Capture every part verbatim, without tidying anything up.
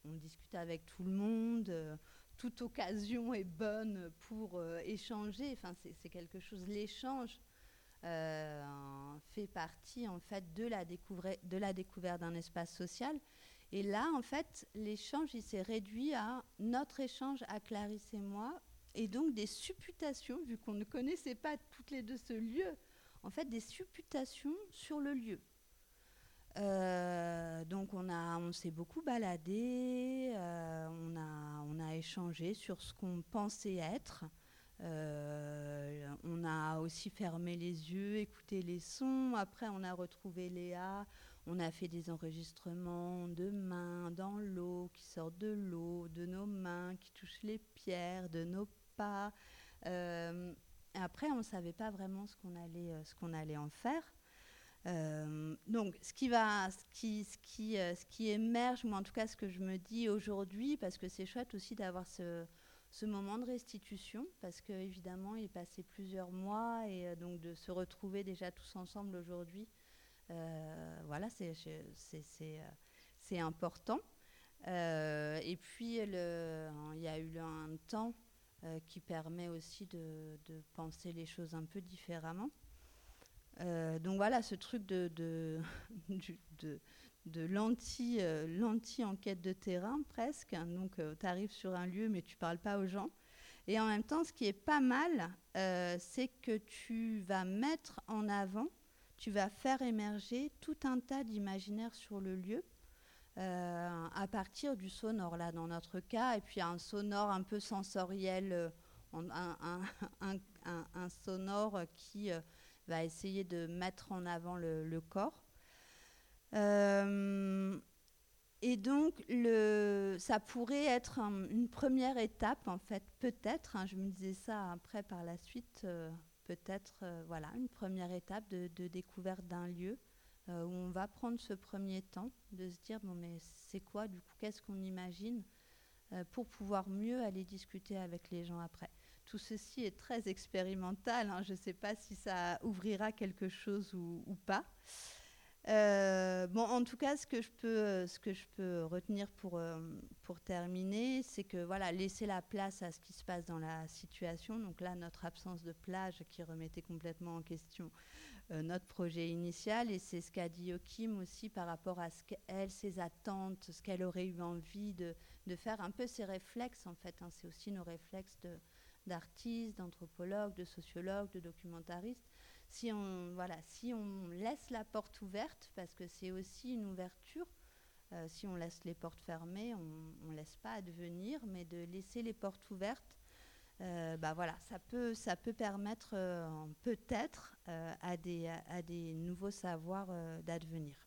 on discute avec tout le monde. Euh, toute occasion est bonne pour euh, échanger. Enfin, c'est, c'est quelque chose. L'échange euh, fait partie en fait de la découverte, de la découverte d'un espace social. Et là, en fait, l'échange, il s'est réduit à notre échange à Clarisse et moi, et donc des supputations, vu qu'on ne connaissait pas toutes les deux ce lieu, en fait, des supputations sur le lieu. Euh, donc on, a, on s'est beaucoup baladé, euh, on, a, on a échangé sur ce qu'on pensait être. Euh, on a aussi fermé les yeux, écouté les sons. Après, on a retrouvé Léa. On a fait des enregistrements de mains dans l'eau, qui sortent de l'eau, de nos mains, qui touchent les pierres, de nos pas. Euh, après, on ne savait pas vraiment ce qu'on allait, euh, ce qu'on allait en faire. Euh, donc, ce qui, va, ce, qui, ce, qui, euh, ce qui émerge, moi en tout cas, ce que je me dis aujourd'hui, parce que c'est chouette aussi d'avoir ce, ce moment de restitution, parce qu'évidemment, il est passé plusieurs mois, et euh, donc de se retrouver déjà tous ensemble aujourd'hui, euh, voilà, c'est, c'est, c'est, euh, c'est important. Euh, et puis, le, il y a eu un temps euh, qui permet aussi de, de penser les choses un peu différemment. Euh, donc voilà, ce truc de, de, de, de l'anti, euh, l'anti-enquête de terrain presque. Donc euh, tu arrives sur un lieu mais tu ne parles pas aux gens. Et en même temps, ce qui est pas mal, euh, c'est que tu vas mettre en avant, tu vas faire émerger tout un tas d'imaginaires sur le lieu euh, à partir du sonore, là dans notre cas, et puis un sonore un peu sensoriel, euh, un, un, un, un, un sonore qui... Euh, va essayer de mettre en avant le, le corps. Euh, et donc, le, ça pourrait être un, une première étape, en fait, peut-être, hein, je me disais ça après par la suite, euh, peut-être, euh, voilà, une première étape de, de découverte d'un lieu euh, où on va prendre ce premier temps de se dire, bon, mais c'est quoi, du coup, qu'est-ce qu'on imagine euh, pour pouvoir mieux aller discuter avec les gens après. Tout ceci est très expérimental, hein. Je ne sais pas si ça ouvrira quelque chose ou, ou pas. Euh, bon, en tout cas, ce que je peux, ce que je peux retenir pour, euh, pour terminer, c'est que voilà, laisser la place à ce qui se passe dans la situation. Donc là, notre absence de plage qui remettait complètement en question euh, notre projet initial. Et c'est ce qu'a dit Joachim aussi par rapport à ce qu'elle, ses attentes, ce qu'elle aurait eu envie de, de faire, un peu ses réflexes en fait. Hein. C'est aussi nos réflexes de d'artistes, d'anthropologues, de sociologues, de documentaristes, si on, voilà, si on laisse la porte ouverte, parce que c'est aussi une ouverture, euh, si on laisse les portes fermées, on ne laisse pas advenir, mais de laisser les portes ouvertes, euh, bah voilà, ça peut, ça peut permettre euh, peut-être euh, à, des, à des nouveaux savoirs euh, d'advenir.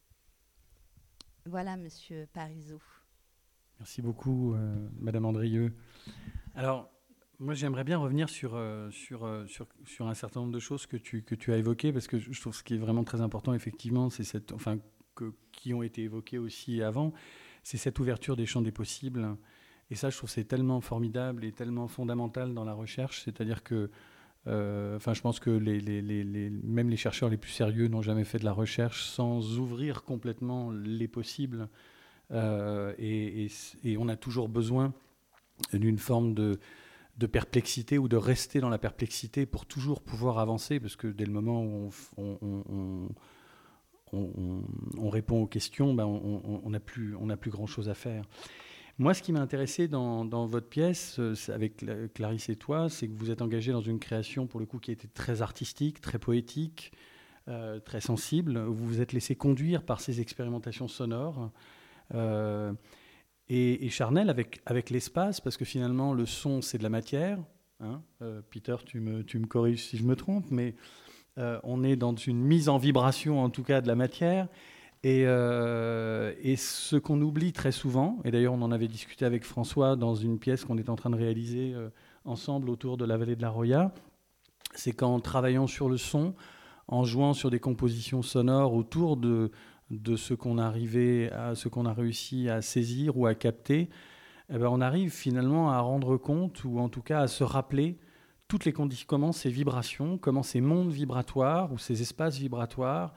Voilà, Monsieur Parisot. Merci beaucoup, euh, Madame Andrieux. Alors, moi, j'aimerais bien revenir sur, euh, sur, euh, sur, sur un certain nombre de choses que tu, que tu as évoquées, parce que je trouve ce qui est vraiment très important, effectivement, c'est cette, enfin, que, qui ont été évoquées aussi avant, c'est cette ouverture des champs des possibles. Et ça, je trouve que c'est tellement formidable et tellement fondamental dans la recherche. C'est-à-dire que, euh, enfin, je pense que les, les, les, les, même les chercheurs les plus sérieux n'ont jamais fait de la recherche sans ouvrir complètement les possibles. Euh, et, et, et on a toujours besoin d'une forme de de perplexité ou de rester dans la perplexité pour toujours pouvoir avancer, parce que dès le moment où on, on, on, on, on répond aux questions, ben on n'a plus, on n'a plus grand-chose à faire. Moi, ce qui m'a intéressé dans, dans votre pièce, avec Clarisse et toi, c'est que vous êtes engagé dans une création, pour le coup, qui était très artistique, très poétique, euh, très sensible. Vous vous êtes laissé conduire par ces expérimentations sonores. Euh, Et, et charnel avec, avec l'espace, parce que finalement, le son, c'est de la matière. Hein euh, Peter, tu me, tu me corriges si je me trompe, mais euh, on est dans une mise en vibration, en tout cas, de la matière. Et, euh, et ce qu'on oublie très souvent, et d'ailleurs, on en avait discuté avec François dans une pièce qu'on est en train de réaliser euh, ensemble autour de la vallée de la Roya, c'est qu'en travaillant sur le son, en jouant sur des compositions sonores autour de... de ce qu'on arrivait à ce qu'on a réussi à saisir ou à capter, eh ben on arrive finalement à rendre compte, ou en tout cas à se rappeler toutes les conditions, comment ces vibrations, comment ces mondes vibratoires ou ces espaces vibratoires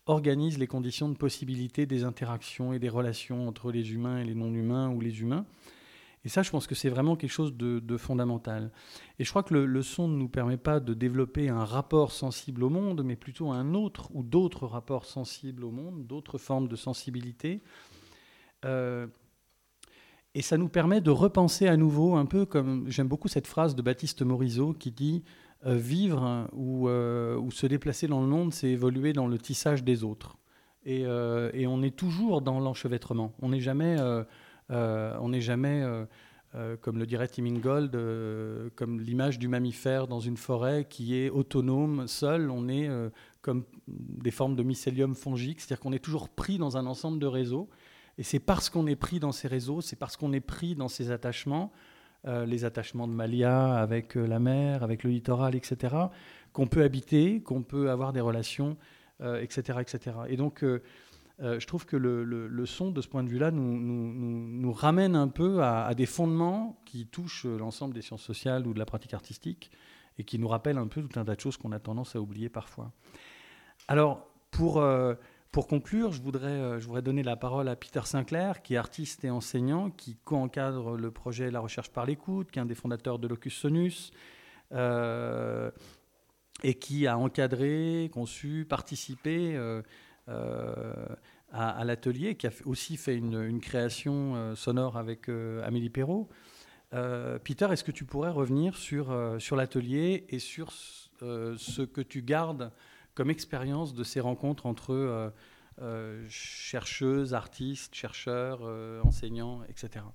organise les conditions de possibilité des interactions et des relations entre les humains et les non-humains ou les humains. Et ça, je pense que c'est vraiment quelque chose de, de fondamental. Et je crois que le, le son ne nous permet pas de développer un rapport sensible au monde, mais plutôt un autre ou d'autres rapports sensibles au monde, d'autres formes de sensibilité. Euh, et ça nous permet de repenser à nouveau, un peu comme, j'aime beaucoup cette phrase de Baptiste Morisot qui dit euh, « Vivre ou, euh, ou se déplacer dans le monde, c'est évoluer dans le tissage des autres ». Et, euh, et on est toujours dans l'enchevêtrement. On n'est jamais... Euh, Euh, on n'est jamais, euh, euh, comme le dirait Tim Ingold, euh, comme l'image du mammifère dans une forêt qui est autonome, seul. On est euh, comme des formes de mycélium fongique, c'est-à-dire qu'on est toujours pris dans un ensemble de réseaux. Et c'est parce qu'on est pris dans ces réseaux, c'est parce qu'on est pris dans ces attachements, euh, les attachements de Malia avec euh, la mer, avec le littoral, et cetera, qu'on peut habiter, qu'on peut avoir des relations, euh, et cetera, et cetera. Et donc... Euh, Euh, je trouve que le, le, le son, de ce point de vue-là, nous, nous, nous, nous ramène un peu à, à des fondements qui touchent l'ensemble des sciences sociales ou de la pratique artistique et qui nous rappellent un peu tout un tas de choses qu'on a tendance à oublier parfois. Alors, pour, euh, pour conclure, je voudrais, euh, je voudrais donner la parole à Peter Sinclair, qui est artiste et enseignant, qui co-encadre le projet La Recherche par l'écoute, qui est un des fondateurs de Locus Sonus, euh, et qui a encadré, conçu, participé... Euh, Euh, à, à l'atelier, qui a aussi fait une, une création euh, sonore avec euh, Amélie Perrault. Euh, Peter, est-ce que tu pourrais revenir sur, euh, sur l'atelier et sur euh, ce que tu gardes comme expérience de ces rencontres entre euh, euh, chercheuses, artistes, chercheurs, euh, enseignants, et cetera.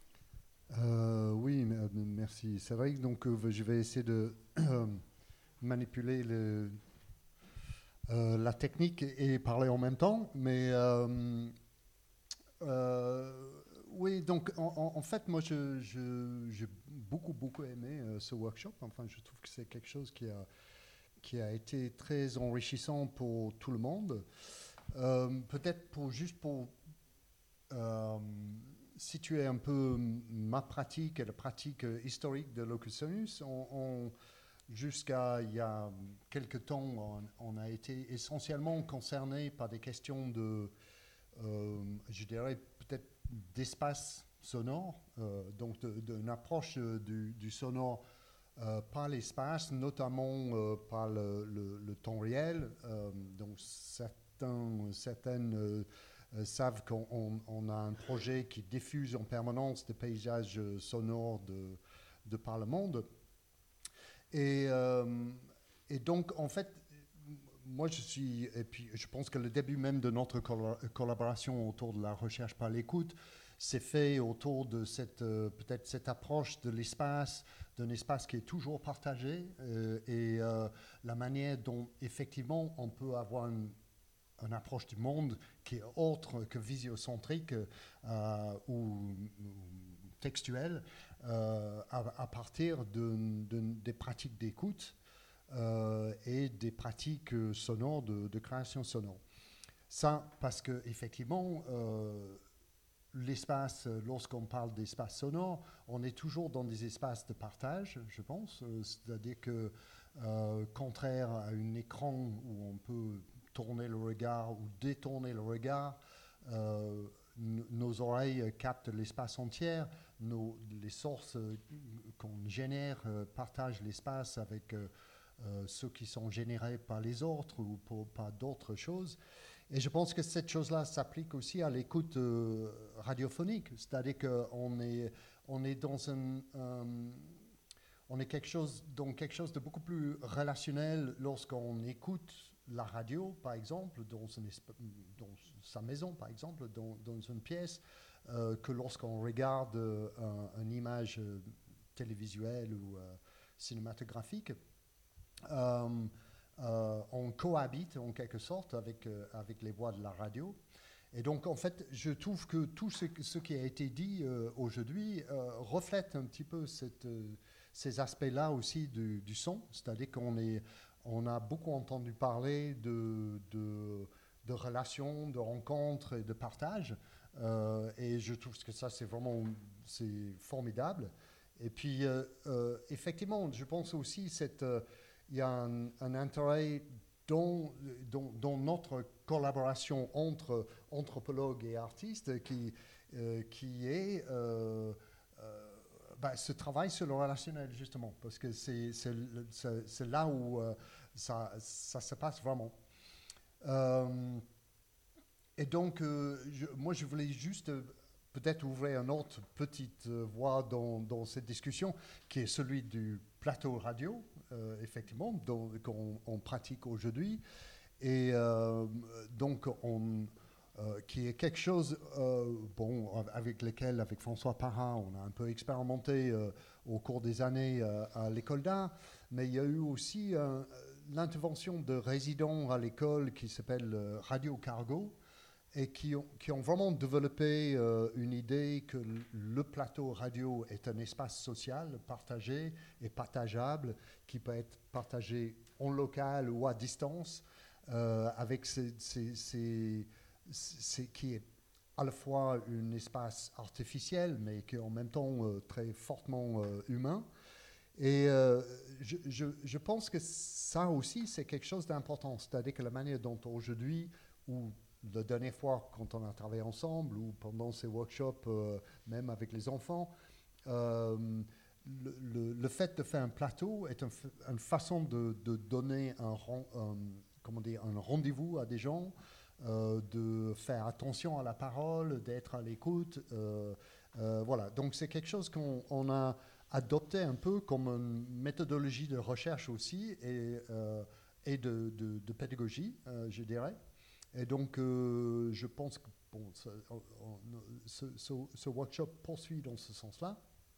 Euh, oui, merci. C'est vrai que donc, je vais essayer de manipuler le... Euh, la technique et parler en même temps, mais euh, euh, oui, donc en, en fait, moi, je, je, j'ai beaucoup, beaucoup aimé euh, ce workshop. Enfin, je trouve que c'est quelque chose qui a, qui a été très enrichissant pour tout le monde. Euh, peut-être pour juste pour euh, situer un peu ma pratique et la pratique historique de Locus Sonus, on, on jusqu'à il y a quelques temps, on, on a été essentiellement concerné par des questions de, euh, je dirais peut-être d'espace sonore, euh, donc d'une approche du, du sonore euh, par l'espace, notamment euh, par le, le, le temps réel. Euh, donc certains, certaines euh, euh, savent qu'on on, on a un projet qui diffuse en permanence des paysages sonores de, de par le monde. Et, euh, et donc, en fait, moi, je suis, et puis je pense que le début même de notre colla- collaboration autour de la recherche par l'écoute s'est fait autour de cette, euh, peut-être cette approche de l'espace, d'un espace qui est toujours partagé, euh, et euh, la manière dont, effectivement, on peut avoir une, une approche du monde qui est autre que visiocentrique euh, ou, ou textuelle, Euh, à, à partir de, de, des pratiques d'écoute euh, et des pratiques sonores de, de création sonore. Ça, parce que effectivement, euh, l'espace, lorsqu'on parle d'espace sonore, on est toujours dans des espaces de partage, je pense. Euh, c'est-à-dire que, euh, contraire à un écran où on peut tourner le regard ou détourner le regard, euh, n- nos oreilles captent l'espace entier. Nos, les sources euh, qu'on génère euh, partagent l'espace avec euh, euh, ceux qui sont générés par les autres ou pour, par d'autres choses. Et je pense que cette chose-là s'applique aussi à l'écoute euh, radiophonique, c'est-à-dire qu'on est, on est dans un, un, on est quelque chose, dans quelque chose de beaucoup plus relationnel lorsqu'on écoute la radio, par exemple, dans, un esp- dans sa maison, par exemple, dans, dans une pièce, Euh, que lorsqu'on regarde euh, un, une image euh, télévisuelle ou euh, cinématographique. Euh, euh, on cohabite en quelque sorte avec, euh, avec les voix de la radio. Et donc, en fait, je trouve que tout ce, ce qui a été dit euh, aujourd'hui euh, reflète un petit peu cette, euh, ces aspects-là aussi du, du son. C'est-à-dire qu'on est, on a beaucoup entendu parler de, de, de relations, de rencontres et de partage. Euh, et je trouve que ça, c'est vraiment c'est formidable. Et puis, euh, euh, effectivement, je pense aussi qu'il euh, y a un, un intérêt dans, dans, dans notre collaboration entre anthropologues et artistes qui, euh, qui est euh, euh, ben, ce travail sur le relationnel, justement, parce que c'est, c'est, c'est, c'est là où euh, ça, ça se passe vraiment. Euh, et donc, euh, je, moi, je voulais juste euh, peut-être ouvrir une autre petite euh, voie dans, dans cette discussion, qui est celui du plateau radio, euh, effectivement, dont, qu'on on pratique aujourd'hui. Et euh, donc, on, euh, qui est quelque chose euh, bon, avec lequel, avec François Parra, on a un peu expérimenté euh, au cours des années euh, à l'école d'art. Mais il y a eu aussi euh, l'intervention de résidents à l'école qui s'appelle euh, Radio Cargo, et qui ont, qui ont vraiment développé euh, une idée que le plateau radio est un espace social partagé et partageable, qui peut être partagé en local ou à distance, euh, avec ces, ces, ces, ces, qui est à la fois un espace artificiel, mais qui est en même temps euh, très fortement euh, humain. Et euh, je, je, je pense que ça aussi, c'est quelque chose d'important. C'est-à-dire que la manière dont aujourd'hui, ou la dernière fois quand on a travaillé ensemble, ou pendant ces workshops, euh, même avec les enfants, euh, le, le, le fait de faire un plateau est un, une façon de, de donner un, un, comment dire, un rendez-vous à des gens, euh, de faire attention à la parole, d'être à l'écoute. Euh, euh, voilà. Donc c'est quelque chose qu'on on a adopté un peu comme une méthodologie de recherche aussi et, euh, et de, de, de pédagogie, euh, je dirais. Et donc, euh, je pense que bon, ce, ce, ce, ce workshop poursuit dans ce sens-là.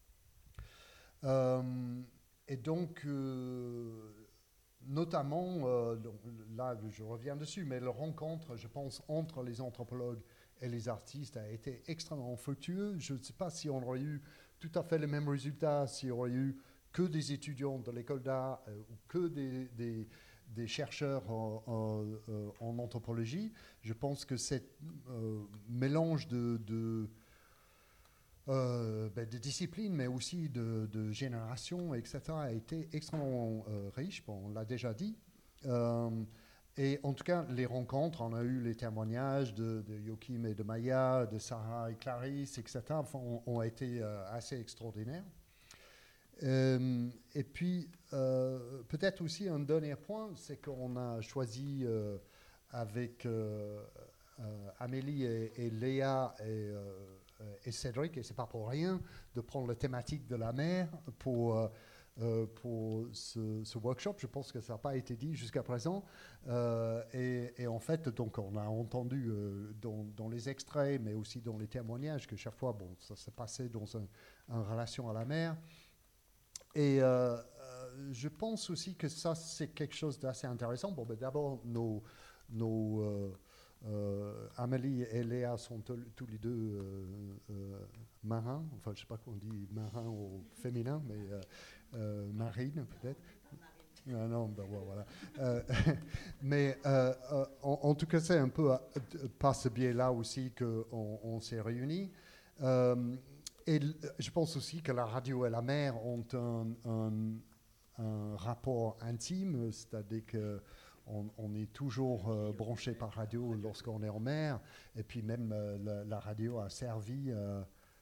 Euh, et donc, euh, notamment, euh, là, je reviens dessus, mais la rencontre, je pense, entre les anthropologues et les artistes a été extrêmement fructueux. Je ne sais pas si on aurait eu tout à fait les mêmes résultats, si on aurait eu que des étudiants de l'école d'art euh, ou que des... des des chercheurs en, en, en anthropologie. Je pense que ce euh, mélange de, de, euh, ben de disciplines, mais aussi de, de générations, et cetera, a été extrêmement euh, riche. Bon, on l'a déjà dit. Euh, et en tout cas, les rencontres, on a eu les témoignages de, de Joachim et de Maya, de Sarah et Clarisse, et cetera, enfin, ont, ont été euh, assez extraordinaires. Euh, et puis, euh, peut-être aussi un dernier point, c'est qu'on a choisi euh, avec euh, euh, Amélie et, et Léa et, euh, et Cédric, et c'est pas pour rien, de prendre la thématique de la mer pour, euh, pour ce, ce workshop. Je pense que ça n'a pas été dit jusqu'à présent. Euh, et, et en fait, donc, on a entendu euh, dans, dans les extraits, mais aussi dans les témoignages, que chaque fois, bon, ça s'est passé dans un, une relation à la mer. Et euh, euh, je pense aussi que ça, c'est quelque chose d'assez intéressant. Bon, ben d'abord, nos, nos euh, euh, Amélie et Léa sont tous les deux euh, euh, marins. Enfin, je ne sais pas comment on dit marin au féminin, mais euh, euh, marine peut-être. Ah non, ben voilà. Euh, mais euh, euh, en, en tout cas, c'est un peu à, par ce biais-là aussi qu'on on s'est réunis. Euh, Et je pense aussi que la radio et la mer ont un, un, un rapport intime, c'est-à-dire qu'on on est toujours euh, branché par radio lorsqu'on est en mer, et puis même euh, la, la radio a servi euh,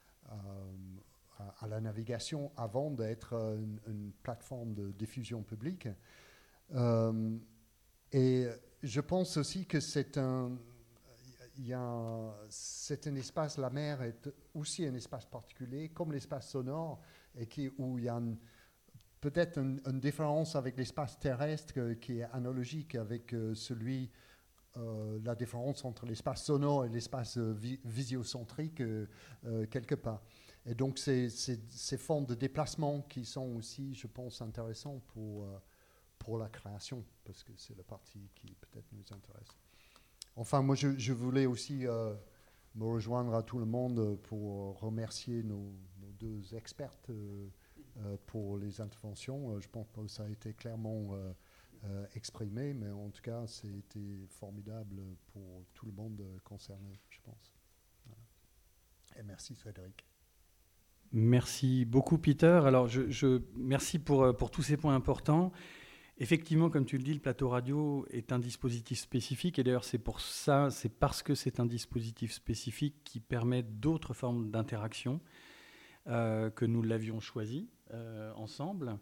à, à la navigation avant d'être une, une plateforme de diffusion publique. Euh, et je pense aussi que c'est un... Il y a, c'est un espace, la mer est aussi un espace particulier, comme l'espace sonore, et qui, où il y a une, peut-être une, une différence avec l'espace terrestre que, qui est analogique avec euh, celui, euh, la différence entre l'espace sonore et l'espace euh, vi- visiocentrique euh, euh, quelque part. Et donc c'est, c'est, ces formes de déplacement qui sont aussi, je pense, intéressants pour, euh, pour la création, parce que c'est la partie qui peut-être nous intéresse. Enfin, moi, je, je voulais aussi euh, me rejoindre à tout le monde pour remercier nos, nos deux expertes euh, euh, pour les interventions. Je pense que ça a été clairement euh, euh, exprimé, mais en tout cas, c'était formidable pour tout le monde concerné, je pense. Voilà. Et merci, Frédéric. Merci beaucoup, Peter. Alors, je, je merci pour, pour tous ces points importants. Effectivement, comme tu le dis, le plateau radio est un dispositif spécifique. Et d'ailleurs, c'est pour ça, c'est parce que c'est un dispositif spécifique qui permet d'autres formes d'interaction euh, que nous l'avions choisi euh, ensemble.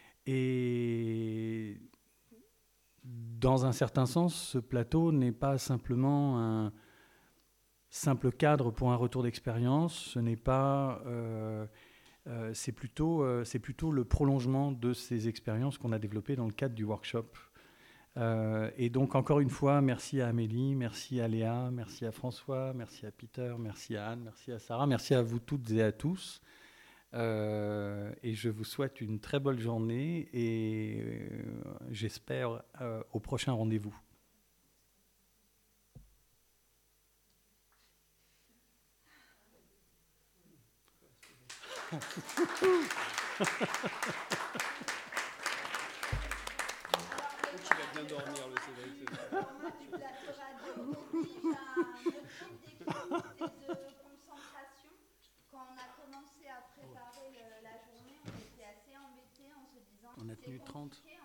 Et dans un certain sens, ce plateau n'est pas simplement un simple cadre pour un retour d'expérience. Ce n'est pas... Euh, Euh, c'est plutôt, euh, c'est plutôt le prolongement de ces expériences qu'on a développées dans le cadre du workshop. Euh, et donc, encore une fois, merci à Amélie, merci à Léa, merci à François, merci à Peter, merci à Anne, merci à Sarah, merci à vous toutes et à tous. Euh, et je vous souhaite une très bonne journée et euh, j'espère euh, au prochain rendez-vous. Tu vas bien dormir, le Cédric. Du plateau radio oblige à un autre type d'activité de concentration. Quand on a commencé à préparer le, la journée, on était assez embêtés en se disant On a tenu trente.